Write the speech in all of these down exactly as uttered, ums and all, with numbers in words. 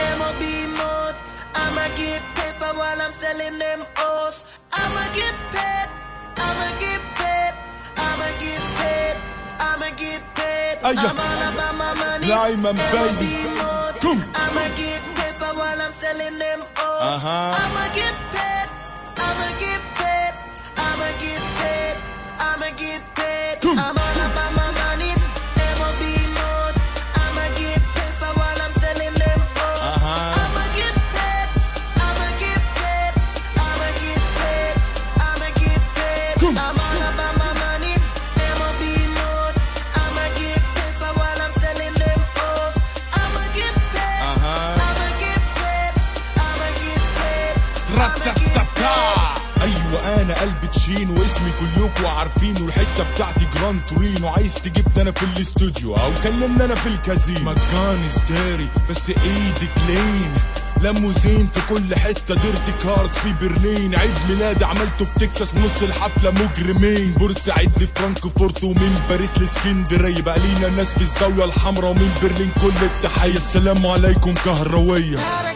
M O B mode. I'ma get paper while I'm selling them O's. I'ma get paid, I'ma get paid, I'ma get paid, I'ma get paid. I'm all about my money. M O B mode. I'ma get paper while I'm selling them O's. I'ma get paid, I'ma get paid, I'ma get paid, I'ma get paid. I'm all about my money. M O B mode. I'ma get paper while I'm selling them O's. I'ma get paid, I'ma get paid, I'ma get paid, I'ma get paid. I'm all about my money. M O B mode. I'ma get paper while I'm selling them O's. I'ma get paid, I'ma get paid, I'ma get paid, I'ma get paid. ايوه انا قلبي تشين واسمي كلكوا عارفينه، الحته بتاعتي جران تورينو. عايز تجيبني انا في الاستوديو او كلمني انا في الكازينو. مكان ستاري بس ايدي كلين، لموزين في كل حته، ديرتي كارز في برلين. عيد ميلادي عملته في تكساس، نص الحفله مجرمين. بورسعيد لفرانكفورت ومن باريس لاسكندريه، بقى لينا ناس في الزاويه الحمراء ومن برلين كل التحيه. السلام عليكم كهرويه.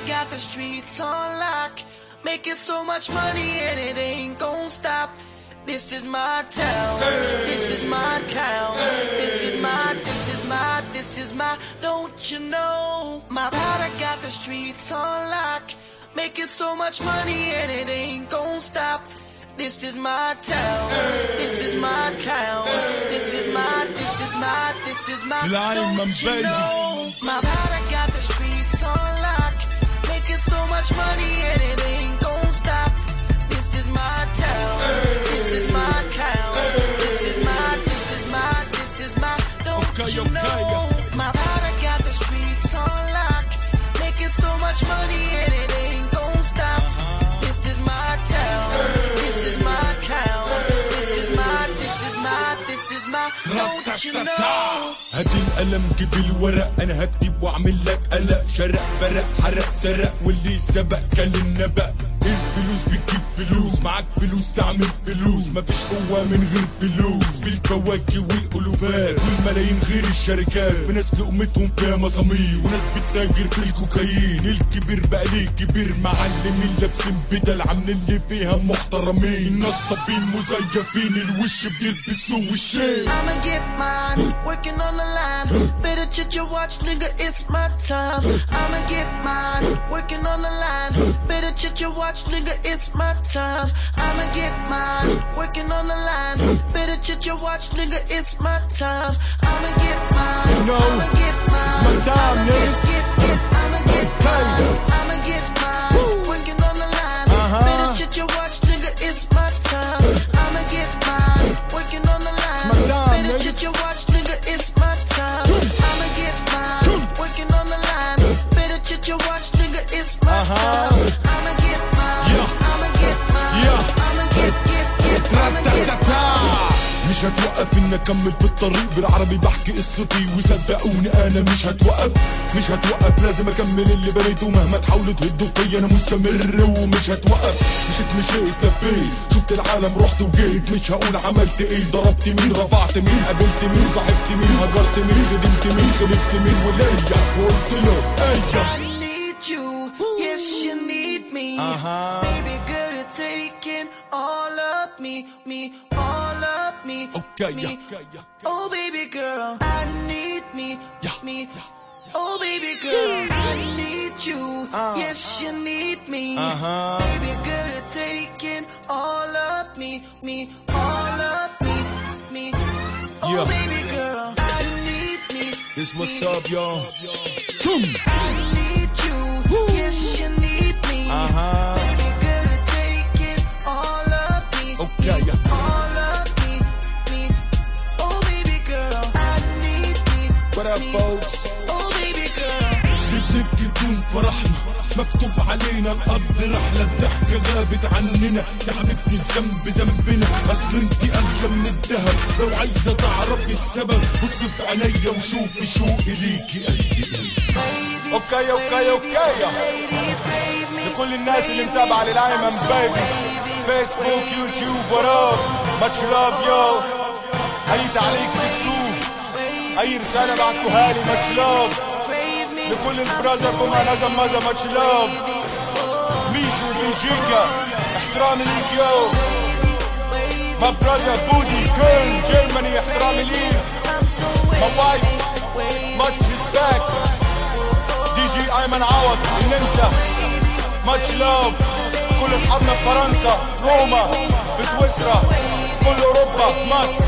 Making so much money and it ain't gon' stop. This is my town. This is my town. This is my, this is my, this is my. Don't you know? My powder got the streets on lock. Making so much money and it ain't gon' stop. This is my town. This is my town. This is my, this is my, this is my. Don't you know? My powder got the streets on lock. Making so much money and it ain't gon' stop. This is my town. This is my town. This is my, this is my, this is my. Don't you know? My powder got the streets on lock. Making so much money and it ain't gon' stop. This is my town. This is my town. This is my, this is my, this is my. Don't you know? هات القلم جيب الورق، انا هكتب واعمل لك قلق. شرق برق حرق سرق، واللي سبق كان النبأ. الفلوس بتجيب فلوس، معاك فلوس تعمل فلوس. مفيش قوة من غير فلوس، بالكواكب والألوفات والملايين غير الشركات. في ناس لقمتهم فيها مصامير، وناس بتتاجر في الكوكايين. الكبير بقى ليه كبير، معلمين لابسين بدل عاملين اللي فيها محترمين. نصابين مزيفين الوش بيلبسوا وشين. I'ma get mine, working on the line. Better check your watch, nigga, it's my time. I'ma get mine, working on the line. Better check your watch, nigga, it's my time. I'ma get mine, working on the line. Better check your watch, nigga, it's my time. I'ma get mine, no, I'ma get mine. It's my time, I'ma nigga. get, get, get, I'ma get mine. I'ma get mine, working on the line. Uh-huh. Better check your watch, nigga, it's my time. I'ma get mine, working on the line. It's my time, Better check your watch, nigga, it's my time. I'ma get mine, working on the line. Better check your watch, nigga, it's my time. I'ma get mine, I'ma get mine. I'ma get, get, get, I'ma get mine. مش هتوقف ان اكمل في الطريق، بالعربي بحكي قصتي وصدقوني انا مش هتوقف. مش هتوقف لازم اكمل اللي بنيته، مهما تحاولوا تهدوا فيا انا مستمر ومش هتوقف. مشيت مشيت لفيت شفت العالم رحت وجيت، مش هقول عملت ايه، ضربت مين رفعت مين قابلت مين صاحبت مين هجرت مين خدمت مين خلفت مين وليا وقلت له ايا. I need you, yes you need me. Baby girl you're taking all of me, me, all of me, okay, me. yeah, yeah, yeah. Oh baby girl, I need me, yeah, me. Oh baby girl, I need you, uh, yes you need me. Uh-huh. Baby girl you're taking all of me, me, all of me, me. Oh yeah. Baby girl, I need me. This what's me. Up y'all. I need you, woo. Yes you need me. Uh-huh. Baby girl you're taking all of me, okay, me, yeah. all of me, me. Oh baby girl, I need me. What up me. Folks? Oh baby girl. بدك يكون فرحنا مكتوب علينا القضي رحلة، الضحكة غابت عننا يا حبيبتي الذنب ذنبنا. اصل انتي اغلى من الذهب، لو عايزة تعرفي السبب بصي بعينيا وشوفي شوقي ليكي قد ايه. اوكي اوكي اوكي لكل الناس اللي متابعة للأيمن بيبي، فيسبوك يوتيوب وراب، ماتش لاف يو. اي تعليق تكتوب، اي رسالة بعتوها لي، ماتش لاف. لكل البرازر فما نازم مازا ماتش لاف. ميشو بلجيكا احترامي ليك يو. ما برازر بودي كيرن جيرماني احترامي ليك. ما وايف ماتش ريسبكت. دي جي ايمن عوض النمسا ماتش لاف. كل اصحابنا في فرنسا، روما، في سويسرا، كل اوروبا، مصر.